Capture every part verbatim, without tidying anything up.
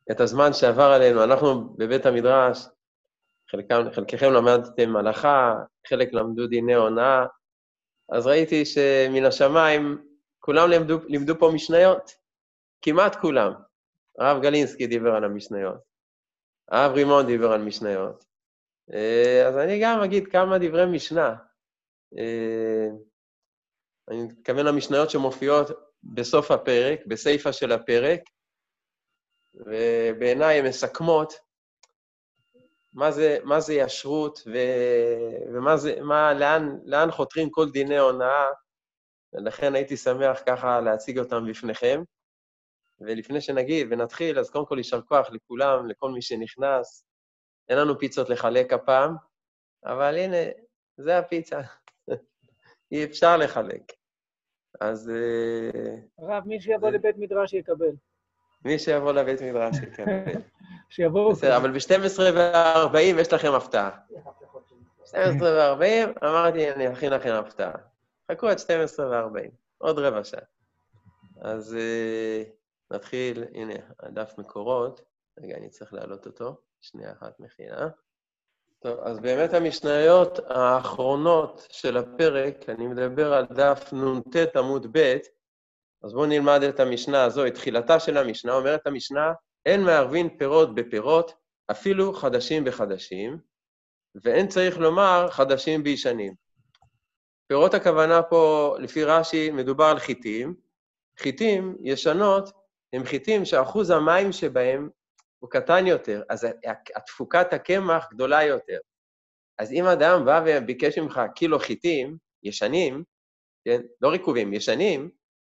את הזמן שעבר עלינו. אנחנו בבית המדרש, חלקם, חלקכם למדתם הלכה, חלק למדו דיני הונאה, אז ראיתי שמן השמיים כולם לימדו, לימדו פה משניות, כמעט כולם. הרב גלינסקי דיבר על המשניות, הרב רימון דיבר על משניות. אז אני גם אגיד כמה דברי משנה. אני מתכוון למשניות שמופיעות בסוף הפרק, בסייפה של הפרק, ובעיניי הן מסכמות מה זה, מה זה ישרות, ו, ומה זה, מה, לאן, לאן חותרים כל דיני הונאה, ולכן הייתי שמח ככה להציג אותם בפניכם. ולפני שנגיד ונתחיל, אז קודם כל יישר כוח לכולם, לכל מי שנכנס. אין לנו פיצות לחלק הפעם, אבל הנה, זה הפיצה. אי אפשר לחלק. אז... הרב, מי שיבוא לבית מדרש יקבל. מי שיבוא לבית מדרש יקבל. שיבואו. בסדר, אבל ב-שתים עשרה וארבעים יש לכם הפתעה. שתים עשרה וארבעים, אמרתי, אני אכין לכם הפתעה. חכו עד שתים עשרה וארבעים, עוד רבע שעה. אז נתחיל, הנה, הדף מקורות. רגע, אני צריך להעלות אותו. שנייה אחת מכינה. טוב, אז באמת המשניות האחרונות של הפרק, אני מדבר על דף נ"ט עמוד ב', אז בואו נלמד את המשנה הזו, את תחילתה של המשנה. אומרת המשנה, אין מערבין פירות בפירות, אפילו חדשים בחדשים, ואין צריך לומר חדשים בישנים. פירות הכוונה פה, לפי רש"י, מדובר על חיטים. חיטים ישנות הם חיטים שאחוז המים שבהם הוא קטן יותר, אז התפוקת הקמח גדולה יותר. אז אם אדם בא וביקש ממך קילו חיטים ישנים, כן? לא ריקובים, ישנים,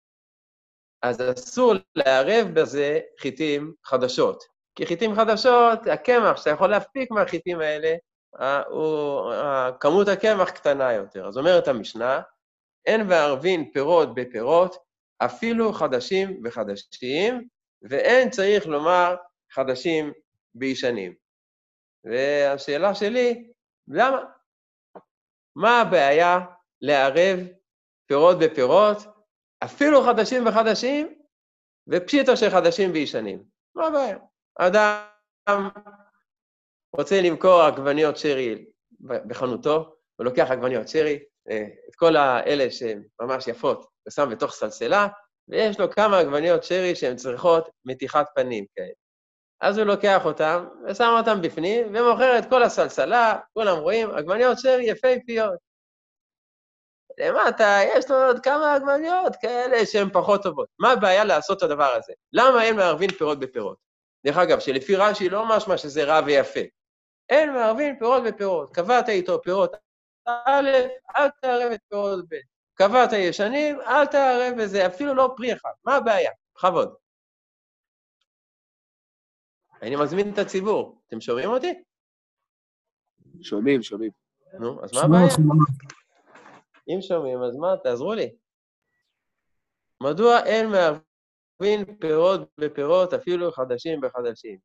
אז אסור לערב בזה חיטים חדשות. כי חיטים חדשות, הקמח שאתה יכול להפפיק מהחיטים האלה, הוא, כמות הקמח קטנה יותר. אז אומרת המשנה, אין מערבין פירות בפירות, אפילו חדשים בחדשים, ואין צריך לומר חדשים בישנים. והשאלה שלי, למה? מה הבעיה לערב פירות בפירות, אפילו חדשים בחדשים, ופשיטו של חדשים בישנים? מה הבעיה? אדם רוצה למכור עגבניות שרי בחנותו, הוא לוקח עגבניות שרי, את כל האלה שהן ממש יפות, ושם בתוך סלסלה, ויש לו כמה עגבניות שרי שהן צריכות מתיחת פנים כאלה. אז הוא לוקח אותם, ושם אותם בפנים, ומוכר את כל הסלסלה, כולם רואים, עגבניות שרי יפהפיות. למטה, יש לו עוד כמה עגבניות כאלה שהן פחות טובות. מה הבעיה לעשות את הדבר הזה? למה אין מערבין פירות בפירות? דרך אגב, שלפי רש"י לא משמע שזה רע ויפה. אין מערבין פירות בפירות. קבעת איתו פירות א', אל תערב את פירות ב'. קבעת ישנים, אל תערב בזה, אפילו לא פרי אחד. מה הבעיה? בכבוד. אני מזמין את הציבור. אתם שומעים אותי? שומעים, שומעים. נו, אז מה הבעיה? אם שומעים, אז מה? תעזרו לי. מדוע אין מערבין פירות בפירות, אפילו חדשים בחדשים?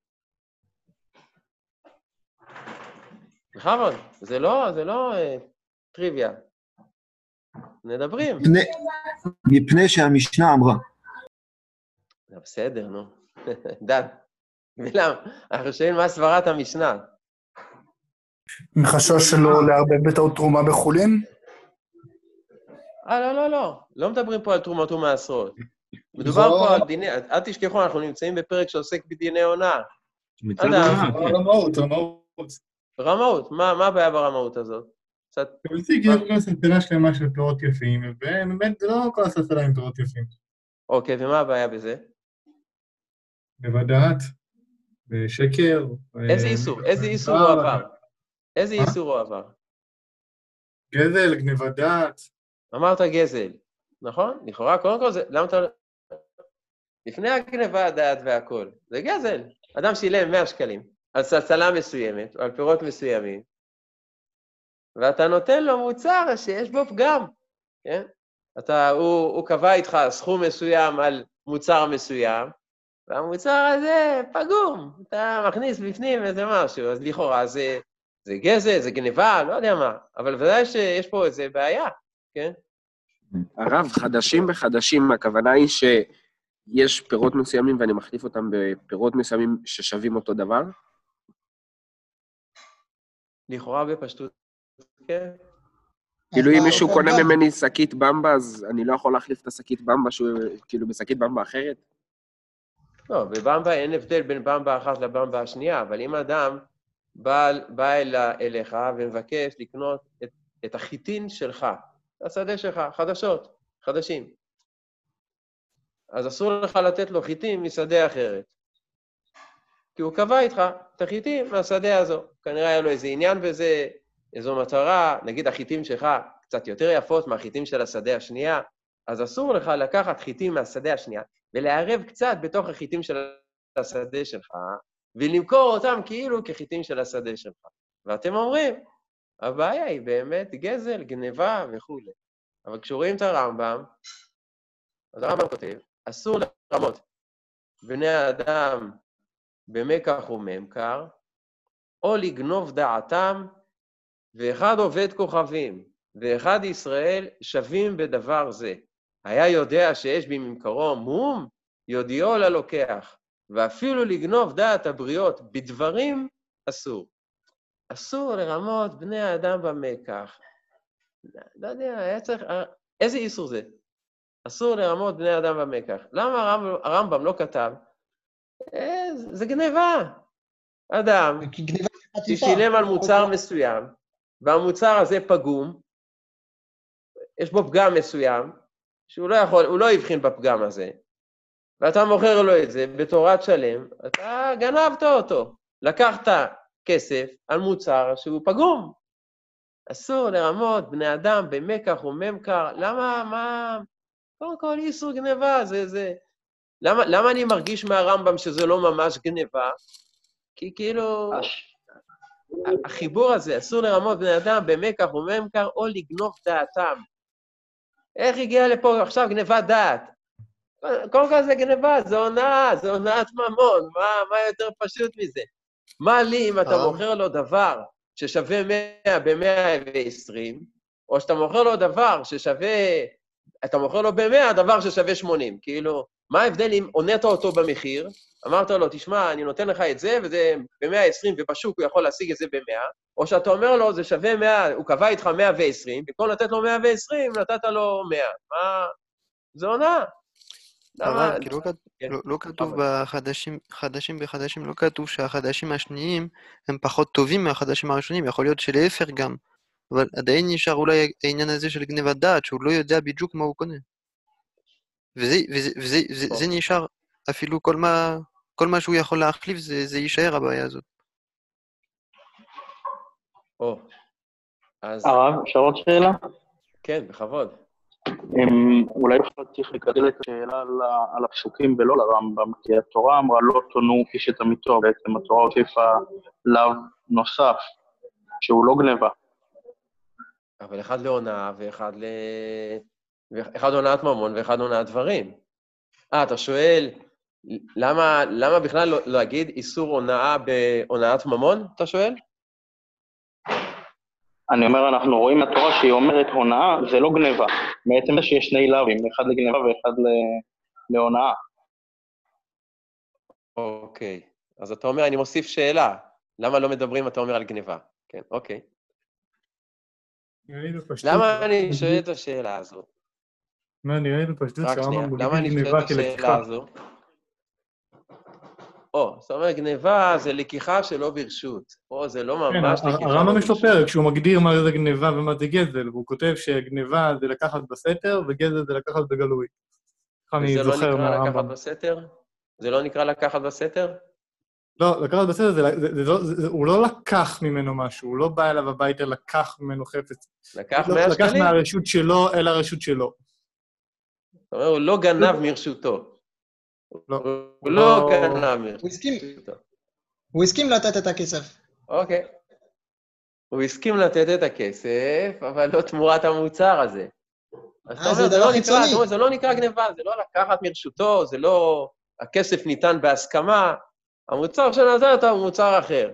בכבוד, זה לא, זה לא אה, טריוויה. נדברים. מפני, מפני שהמשנה אמרה. זה בסדר, נו. דן. ולמה? אנחנו שואלים מה סברת המשנה. מחשש שלא לערבב בטעות תרומה בחולין? אה, לא, לא, לא. לא מדברים פה על תרומות ומעשרות. מדובר פה על דיני... אל תשכחו, אנחנו נמצאים בפרק שעוסק בדיני הונאה. אדם. רמאות, רמאות. רמאות, מה הבעיה ברמאות הזאת? תמציג, יש כל סלסלה שלמה של פירות יפים, ובאמת זה לא כל הסלסלה עם פירות יפים. אוקיי, ומה הבעיה בזה? בוודעת, בשקר. איזה איסור? איזה איסור הוא עבר? איזה איסור הוא עבר? גזל, גנבת דעת. אמרת גזל, נכון? לכאורה, קודם כל זה, למה אתה... לפני הגנבת דעת והכל, זה גזל. אדם שילם מאה שקלים על סלסלה מסוימת, או על פירות מסוימים, ואתה נותן לו מוצר שיש בו פגם, כן? אתה, הוא, הוא קבע איתך סכום מסוים על מוצר מסוים, והמוצר הזה פגום, אתה מכניס בפנים איזה משהו, אז לכאורה זה, זה גזל, זה גניבה, לא יודע מה, אבל ודאי שיש פה איזה בעיה, כן? הרב, חדשים בחדשים, הכוונה היא יש פירות מסוימים ואני מחליף אותם בפירות מסוימים ששווים אותו דבר? לכאורה בפשטות, כן. כאילו אם מישהו קונה ממני שקית במבה, אז אני לא יכול להחליף את השקית במבה שהוא כאילו בשקית במבה אחרת? לא, בבמבה אין הבדל בין במבה אחת לבמבה השנייה, אבל אם אדם בא, בא אל, אליך ומבקש לקנות את, את החיטין שלך, השדה שלך, חדשות, חדשים, אז אסור לך לתת לו חיטין משדה אחרת. כי הוא קבע איתך את החיטין מהשדה הזו. כנראה היה לו איזה עניין בזה, איזו מטרה, נגיד החיטין שלך קצת יותר יפות מהחיטין של השדה השנייה, אז אסור לך לקחת חיטין מהשדה השנייה, ולערב קצת בתוך החיטין של השדה שלך, ולמכור אותם כאילו כחיטין של השדה שלך. ואתם אומרים, הבעיה היא באמת גזל, גניבה וכו'. אבל כשרואים את הרמב"ם, אז הרמב"ם כותב, אסור לרמות בני האדם במקח וממכר, או לגנוב דעתם, ואחד עובד כוכבים, ואחד ישראל שווים בדבר זה. היה יודע שיש בממכרו מום, יודיעו ללוקח, ואפילו לגנוב דעת הבריות בדברים אסור. אסור לרמות בני האדם במקח. לא יודע, היה צריך... איזה איסור זה? אסור לרמות בני האדם במקח. למה הרמב"ם, הרמב"ם לא כתב? אה, זה גניבה. אדם ששילם על מוצר מסוים, והמוצר הזה פגום, יש בו פגם מסוים, שהוא לא יכול, הוא לא יבחין בפגם הזה, ואתה מוכר לו את זה בתורת שלם, אתה גנבת אותו. לקחת כסף על מוצר שהוא פגום. אסור לרמות בני אדם במקח וממכר. למה, מה... קודם כל, איסור גניבה, זה, זה... למה, למה אני מרגיש מהרמב"ם שזה לא ממש גניבה? כי כאילו... החיבור הזה, אסור לרמות בני אדם במקח וממכר, או לגנוב דעתם. איך הגיע לפה עכשיו גניבת דעת? קודם כל זה גניבה, זה הונאה, זה הונאת ממון, מה, מה יותר פשוט מזה? מה לי אם אתה מוכר לו דבר ששווה מאה ב-מאה ועשרים, או שאתה מוכר לו דבר ששווה, אתה מוכר לו ב-מאה דבר ששווה שמונים, כאילו, מה ההבדל אם עונית אותו במחיר, אמרת לו, תשמע, אני נותן לך את זה, וזה ב-מאה ועשרים, ובשוק הוא יכול להשיג את זה ב-מאה, או שאתה אומר לו, זה שווה מאה, הוא קבע איתך מאה ועשרים, במקום לתת לו מאה ועשרים, נתת לו מאה. מה? זה עונה. הרב, כי לא כתוב בחדשים, חדשים בחדשים, לא כתוב שהחדשים השניים הם פחות טובים מהחדשים הראשונים, יכול להיות שלהפך גם, אבל עדיין נשאר אולי העניין הזה של גניבת דעת, שהוא לא יודע בדיוק מה הוא קונה. וזה, וזה, וזה, וזה, זה נשאר, אפילו כל מה, כל מה שהוא יכול להחליף, זה, זה יישאר הבעיה הזאת. או, אז... הרב, אפשר עוד שאלה? כן, בכבוד. אולי בכלל צריך לקדל את השאלה על הפסוקים ולא לרמב"ם, כי התורה אמרה לא תונו איש את עמיתו, בעצם התורה הוסיפה לאו נוסף, שהוא לא גניבה. אבל אחד להונאה ואחד ל... אחד הונאת ממון ואחד הונאת דברים. אה, אתה שואל, למה, למה בכלל לא להגיד איסור הונאה בהונאת ממון, אתה שואל? אני אומר, אנחנו רואים מהתורה שהיא אומרת הונאה, זה לא גניבה. בעצם זה שיש שני לאווים, אחד לגניבה ואחד להונאה. אוקיי, אז אתה אומר, אני מוסיף שאלה. למה לא מדברים, אתה אומר, על גניבה? כן, אוקיי. למה אני שואל את השאלה הזו? מה, נראה לי בפשטות שהרמב"ם למה אני שואל את השאלה הזו? או, זאת אומרת, גניבה זה לקיחה שלא ברשות. או, זה לא ממש לקיחה. הרמב"ם יש לו פרק, שהוא מגדיר מה זה גניבה ומה זה גזל, והוא כותב שגניבה זה לקחת בסתר, וגזל זה לקחת בגלוי. וזה לא נקרא לקחת בסתר? זה לא נקרא לקחת בסתר? לא, לקחת בסתר, הוא לא לקח ממנו משהו, הוא לא בא אליו הביתה, לקח ממנו חפץ. לקח מאה שקלים? לקח מהרשות שלו אל הרשות שלו. זאת אומרת, הוא לא גנב מרשותו. הוא לא גנב מרשותו. הוא הסכים לתת את הכסף. אוקיי. הוא הסכים לתת את הכסף, אבל לא תמורת המוצר הזה. אה, זה דבר חיצוני. זה לא נקרא גניבה, זה לא לקחת מרשותו, זה לא... הכסף ניתן בהסכמה, המוצר שנתן אותו הוא מוצר אחר.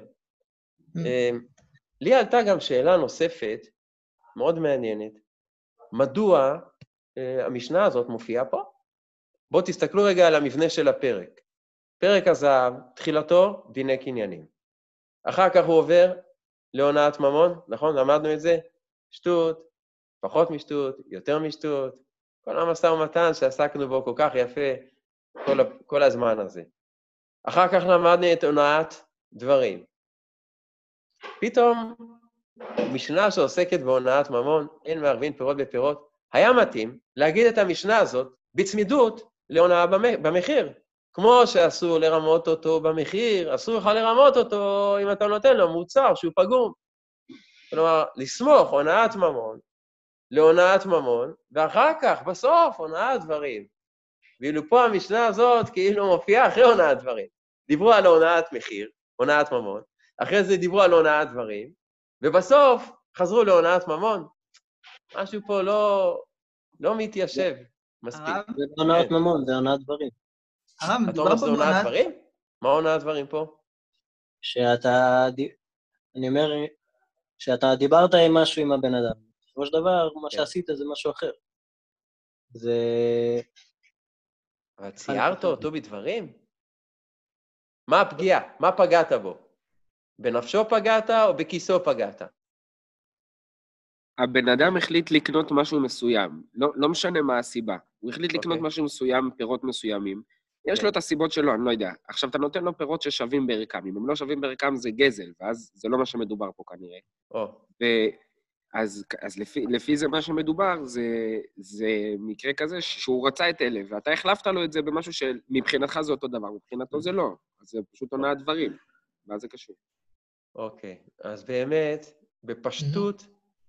לי עלתה גם שאלה נוספת, מאוד מעניינת. מדוע המשנה הזאת מופיעה פה? בואו תסתכלו רגע על המבנה של הפרק. פרק הזהב, תחילתו, דיני קניינים. אחר כך הוא עובר להונאת ממון, נכון? למדנו את זה? שטות, פחות משטות, יותר משטות, כל המשא ומתן שעסקנו בו כל כך יפה כל, כל הזמן הזה. אחר כך למדנו את הונאת דברים. פתאום, משנה שעוסקת בהונאת ממון, אין מערבין פירות בפירות, היה מתאים להגיד את המשנה הזאת בצמידות להונאה במחיר. כמו שאסור לרמות אותו במחיר, אסור לך לרמות אותו אם אתה נותן לו מוצר שהוא פגום. כלומר, לסמוך הונאת ממון, להונאת ממון, ואחר כך, בסוף, הונאת דברים. ואילו פה המשנה הזאת כאילו מופיעה אחרי הונאת דברים. דיברו על הונאת מחיר, הונאת ממון, אחרי זה דיברו על הונאת דברים, ובסוף חזרו להונאת ממון. משהו פה לא, לא מתיישב מספיק. זה הונאת ממון, זה הונאת דברים. אתה אומר שזה הונאת דברים? מה הונאת דברים פה? שאתה, אני אומר, שאתה דיברת עם משהו עם הבן אדם. בסופו של דבר, מה שעשית זה משהו אחר. זה... אבל ציירת אותו בדברים? מה הפגיעה? מה פגעת בו? בנפשו פגעת או בכיסו פגעת? הבן אדם החליט לקנות משהו מסוים, לא, לא משנה מה הסיבה. הוא החליט לקנות Okay. משהו מסוים, פירות מסוימים. יש Okay. לו את הסיבות שלו, אני לא יודע. עכשיו, אתה נותן לו פירות ששווים בערכם. אם הם לא שווים בערכם, זה גזל, ואז זה לא מה שמדובר פה כנראה. Oh. ואז אז לפי, לפי זה מה שמדובר, זה, זה מקרה כזה שהוא רצה את אלה, ואתה החלפת לו את זה במשהו שמבחינתך זה אותו דבר, מבחינתו זה לא. אז זה פשוט עונה דברים. מה זה קשור? אוקיי, okay. אז באמת, בפשטות,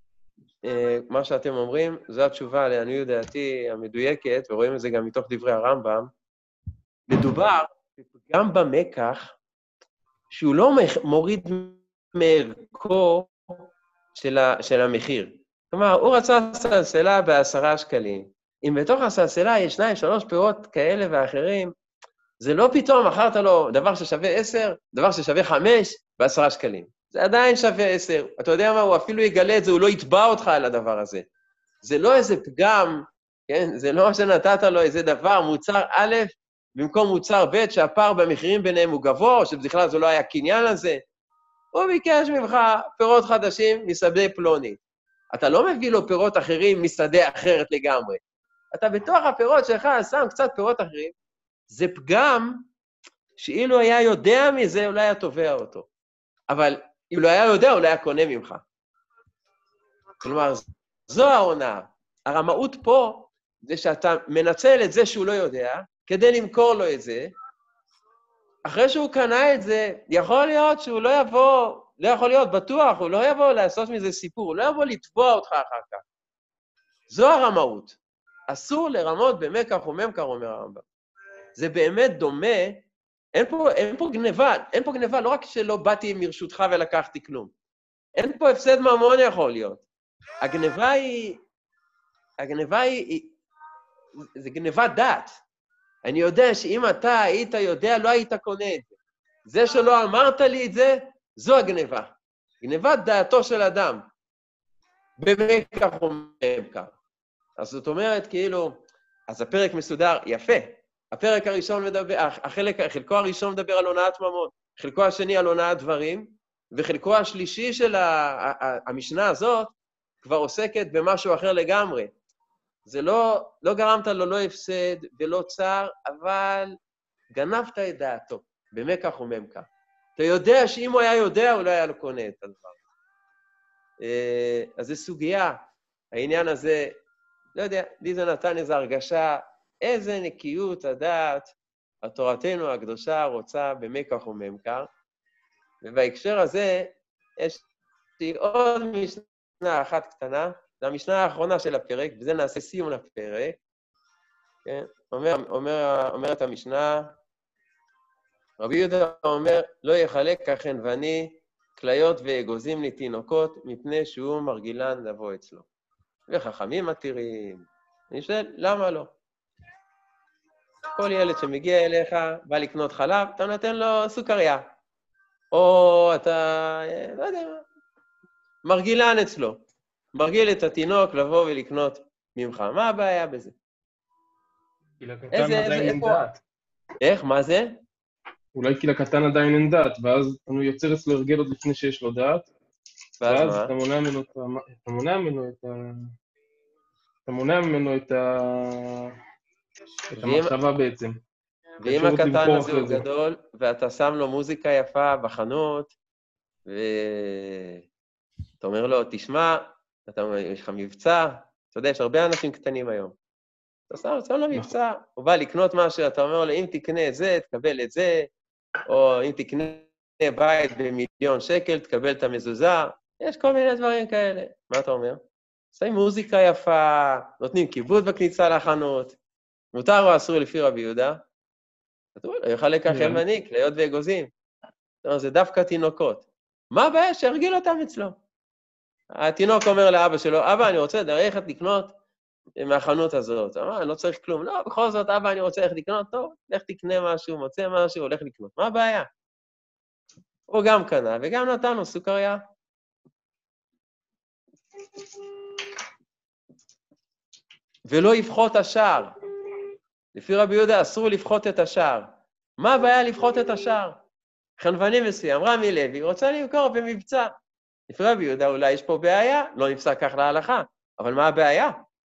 מה שאתם אומרים, זו התשובה לעניות דעתי המדויקת, ורואים את זה גם מתוך דברי הרמב"ם, מדובר גם במקח, שהוא לא מוריד מערכו של, ה, של המחיר. כלומר, הוא רצה סלסלה בעשרה שקלים. אם בתוך הסלסלה יש שניים, שלוש פירות כאלה ואחרים, זה לא פתאום מכרת לו דבר ששווה עשר, דבר ששווה חמש, בעשרה שקלים. זה עדיין שווה עשר. אתה יודע מה, הוא אפילו יגלה את זה, הוא לא יתבע אותך על הדבר הזה. זה לא איזה פגם, כן? זה לא שנתת לו איזה דבר, מוצר א', במקום מוצר ב', שהפער במחירים ביניהם הוא גבוה, או שבכלל זה לא היה קניין לזה. הוא ביקש ממך פירות חדשים משדה פלוני. אתה לא מביא לו פירות אחרים משדה אחרת לגמרי. אתה בתוך הפירות שלך שם קצת פירות אחרים, זה פגם שאילו היה יודע מזה, אולי היה תובע אותו. אבל אם לא היה יודע, אולי היה קונה ממך. כלומר, זו ההונאה. הרמאות פה זה שאתה מנצל את זה שהוא לא יודע, כדי למכור לו את זה. אחרי שהוא קנה את זה, יכול להיות שהוא לא יבוא, לא יכול להיות בטוח, הוא לא יבוא לעשות מזה סיפור, הוא לא יבוא לתבוע אותך אחר כך. זו הרמאות. אסור לרמות במקח וממכר, אומר הרמב"ם. זה באמת דומה, אין פה, אין פה גניבה, אין פה גניבה, לא רק שלא באתי מרשותך ולקחתי כלום. אין פה הפסד ממון יכול להיות. הגניבה היא, הגניבה היא, זה גניבת דעת. אני יודע שאם אתה היית יודע, לא היית קונה את זה. זה שלא אמרת לי את זה, זו הגניבה. גניבת דעתו של אדם. במקח וממכר. אז זאת אומרת, כאילו, אז הפרק מסודר, יפה. הפרק הראשון מדבר, החלק, חלקו הראשון מדבר על הונאת ממון, חלקו השני על הונאת דברים, וחלקו השלישי של המשנה הזאת כבר עוסקת במשהו אחר לגמרי. זה לא, לא גרמת לו לא הפסד ולא צער, אבל גנבת את דעתו, במקח וממכר. אתה יודע שאם הוא היה יודע, הוא לא היה לו קונה את הדבר. אז זו סוגיה, העניין הזה, לא יודע, לי זה נתן איזו הרגשה, איזה נקיות הדעת התורתנו הקדושה רוצה במקח וממכר, ובהקשר הזה יש לי עוד משנה אחת קטנה, זו המשנה האחרונה של הפרק, וזה נעשה סיום לפרק, כן? אומר, אומר, אומרת המשנה, רבי יהודה אומר, לא יחלק החנווני כליות ואגוזים לתינוקות, מפני שהוא מרגילן לבוא אצלו. וחכמים מתירים. אני שואל, למה לא? כל ילד שמגיע אליך, בא לקנות חלב, אתה נותן לו סוכריה. או אתה, לא יודע מה, מרגילן אצלו. מרגיל את התינוק לבוא ולקנות ממך. מה הבעיה בזה? כי לקטן עדיין אין דעת. איך? מה זה? אולי כי לקטן עדיין אין דעת, ואז הוא יוצר אצלו הרגל עוד לפני שיש לו דעת, ואז אתה מונע ממנו את ה... אתה מונע ממנו את ה... אתה מונע ממנו את ה... את המחשבה בעצם. ואם הקטן הזה הוא גדול, ואתה שם לו מוזיקה יפה בחנות, ואתה אומר לו, תשמע, יש לך מבצע, אתה יודע, יש הרבה אנשים קטנים היום. אתה שם, שם לו מבצע, הוא בא לקנות משהו, אתה אומר לו, אם תקנה את זה, תקבל את זה, או אם תקנה בית במיליון שקל, תקבל את המזוזה, יש כל מיני דברים כאלה. מה אתה אומר? שמים מוזיקה יפה, נותנים כיבוד בכניסה לחנות, מותר או אסור לפי רבי יהודה? אתה אומר, לא יוכל לקח ימני, כליות ואגוזים. זאת אומרת, זה דווקא תינוקות. מה הבעיה? שירגיל אותם אצלו. התינוק אומר לאבא שלו, אבא, אני רוצה ללכת לקנות מהחנות הזאת. אמר, אני לא צריך כלום. לא, בכל זאת, אבא, אני רוצה ללכת לקנות. טוב, לך תקנה משהו, מוצא משהו, הולך לקנות. מה הבעיה? הוא גם קנה, וגם נתנו סוכריה. ולא יפחות השער. לפי רבי יהודה אסור לפחות את השער. מה הבעיה לפחות את השער? חנווני מסוים, רמי לוי, רוצה למכור במבצע. לפי רבי יהודה אולי יש פה בעיה, לא נפסק כך להלכה, אבל מה הבעיה?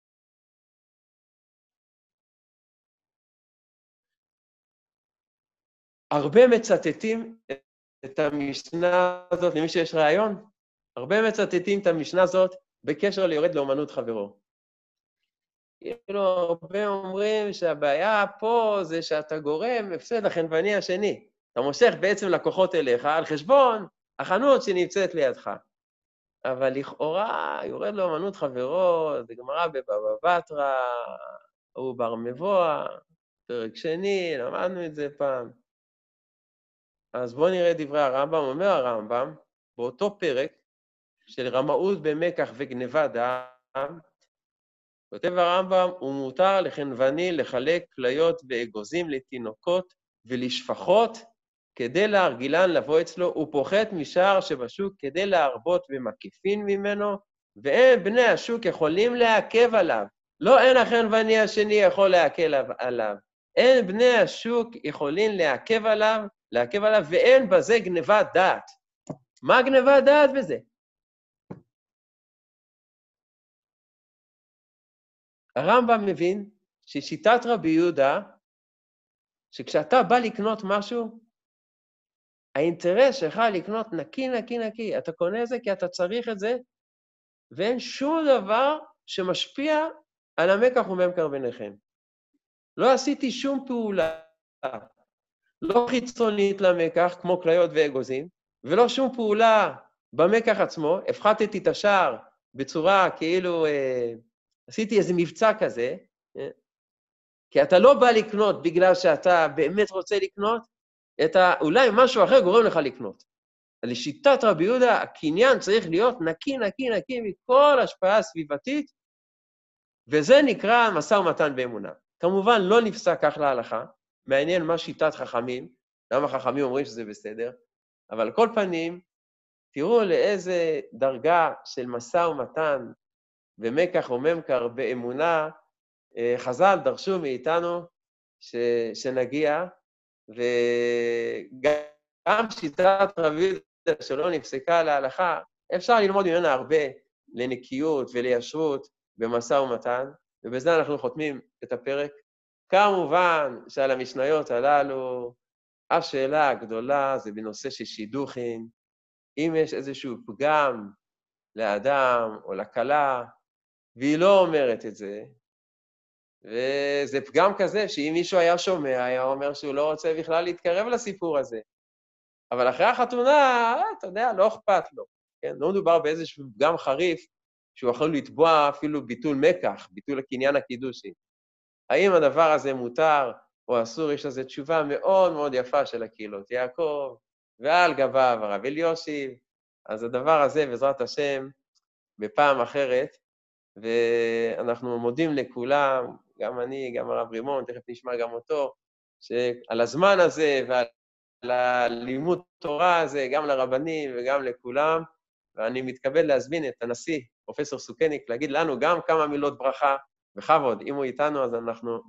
הרבה מצטטים את המשנה הזאת, למי שיש רעיון, הרבה מצטטים את המשנה הזאת בקשר ליורד לאומנות חברו. כאילו, הרבה אומרים שהבעיה פה זה שאתה גורם הפסד לחנווני השני. אתה מושך בעצם לקוחות אליך על חשבון החנות שנמצאת לידך. אבל לכאורה, יורד לאומנות חברו, זה גמרא בבבא בתרא, הוא בר מבוא, פרק שני, למדנו את זה פעם. אז בואו נראה דברי הרמב"ם. אומר הרמב"ם, באותו פרק של רמאות במקח וגנבה דם, כותב הרמב"ם, הוא מותר לחנווני לחלק כליות ואגוזים לתינוקות ולשפחות, כדי להרגילן לבוא אצלו, הוא פוחת משער שבשוק כדי להרבות במקיפין ממנו, ואין בני השוק יכולים לעכב עליו. לא אין החנווני השני יכול לעכב עליו. אין בני השוק יכולים לעכב עליו, לעכב עליו, ואין בזה גנבת דעת. מה גנבת דעת בזה? הרמב"ם מבין ששיטת רבי יהודה, שכשאתה בא לקנות משהו, האינטרס שלך לקנות נקי, נקי, נקי. אתה קונה את זה כי אתה צריך את זה, ואין שום דבר שמשפיע על המקח וממכר ביניכם. לא עשיתי שום פעולה, לא חיצונית למקח, כמו כליות ואגוזים, ולא שום פעולה במקח עצמו. הפחתתי את השער בצורה כאילו, אה, עשיתי איזה מבצע כזה, אה, כי אתה לא בא לקנות בגלל שאתה באמת רוצה לקנות, אתה, אולי משהו אחר גורם לך לקנות. לשיטת רבי יהודה, הקניין צריך להיות נקי, נקי, נקי מכל השפעה סביבתית, וזה נקרא משא ומתן באמונה. כמובן לא נפסק כך להלכה, מעניין מה שיטת חכמים, למה חכמים אומרים שזה בסדר, אבל על כל פנים, תראו לאיזה דרגה של משא ומתן ומקח וממכר באמונה, חז"ל דרשו מאיתנו ש, שנגיע, וגם שיטת רבי יהודה שלא נפסקה להלכה, אפשר ללמוד ממנה הרבה לנקיות ולישרות במשא ומתן, ובזה אנחנו חותמים את הפרק. כמובן שעל המשניות הללו, השאלה הגדולה זה בנושא של שידוכים, אם יש איזשהו פגם לאדם או לכלה, והיא לא אומרת את זה, וזה פגם כזה שאם מישהו היה שומע, היה אומר שהוא לא רוצה בכלל להתקרב לסיפור הזה. אבל אחרי החתונה, אתה יודע, לא אכפת לו. כן? לא מדובר באיזשהו פגם חריף, שהוא יכול לתבוע אפילו ביטול מקח, ביטול הקניין הקידושי. האם הדבר הזה מותר או אסור? יש לזה תשובה מאוד מאוד יפה של הקהילות יעקב, ועל גביו הרב אליושיב. אז הדבר הזה, בעזרת השם, בפעם אחרת, ואנחנו מודים לכולם, גם אני, גם הרב רימון, תכף נשמע גם אותו, שעל הזמן הזה ועל הלימוד תורה הזה, גם לרבנים וגם לכולם, ואני מתכבד להזמין את הנשיא, פרופסור סוכניק, להגיד לנו גם כמה מילות ברכה, בכבוד, אם הוא איתנו אז אנחנו